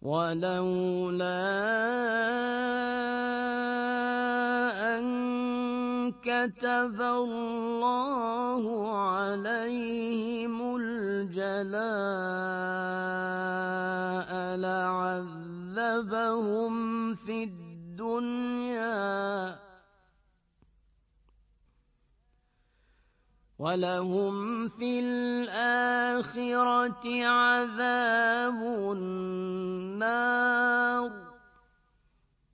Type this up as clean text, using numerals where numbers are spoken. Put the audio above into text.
ولولا أن كتب الله عليهم الجلاء لعذبهم في الدنيا ولهم في الآخرة عذاب النار